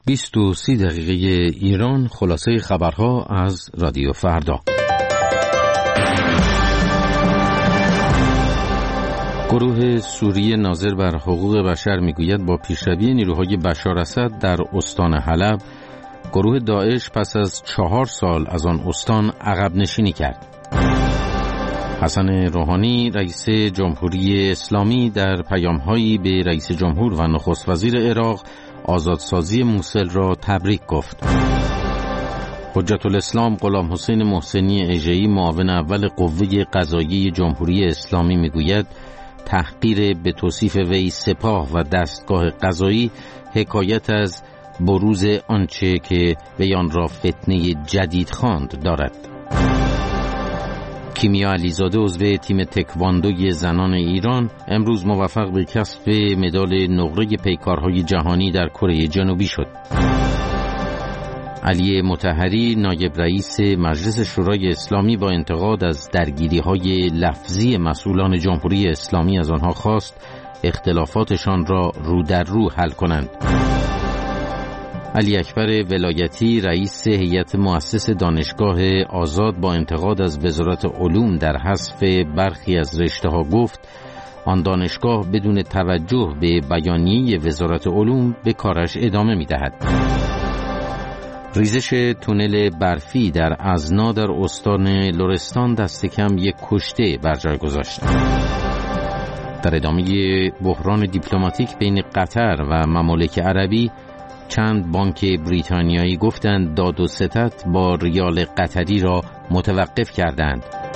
20:30 ایران. خلاصه خبرها از رادیو فردا. گروه سوریه ناظر بر حقوق بشر میگوید با پیشروی نیروهای بشار اسد در استان حلب، گروه داعش پس از 4 سال از آن استان عقب نشینی کرد. حسن روحانی رئیس جمهوری اسلامی در پیام‌هایی به رئیس جمهور و نخست وزیر عراق آزادسازی موصل را تبریک گفت. حجت الاسلام غلام حسین محسنی اژه‌ای معاون اول قوه قضاییه جمهوری اسلامی میگوید تحقیر به توصیف وی سپاه و دستگاه قضایی حکایت از بروز آنچه که وی آن را فتنه جدید خواند دارد. کیمیا علیزاده عضو تیم تکواندوی زنان ایران امروز موفق به کسب مدال نقره پیکارهای جهانی در کره جنوبی شد. علی مطهری نایب رئیس مجلس شورای اسلامی با انتقاد از درگیری‌های لفظی مسئولان جمهوری اسلامی از آنها خواست اختلافاتشان را رو در رو حل کنند. علی اکبر ولایتی رئیس هیئت مؤسس دانشگاه آزاد با انتقاد از وزارت علوم در حذف برخی از رشته‌ها گفت آن دانشگاه بدون توجه به بیانیه وزارت علوم به کارش ادامه می‌دهد. ریزش تونل برفی در ازنا در استان لرستان دست کم 1 کشته بر جای گذاشت. در ادامه بحران دیپلماتیک بین قطر و ممالک عربی، چند بانک بریتانیایی گفتند داد و ستد با ریال قطری را متوقف کردند.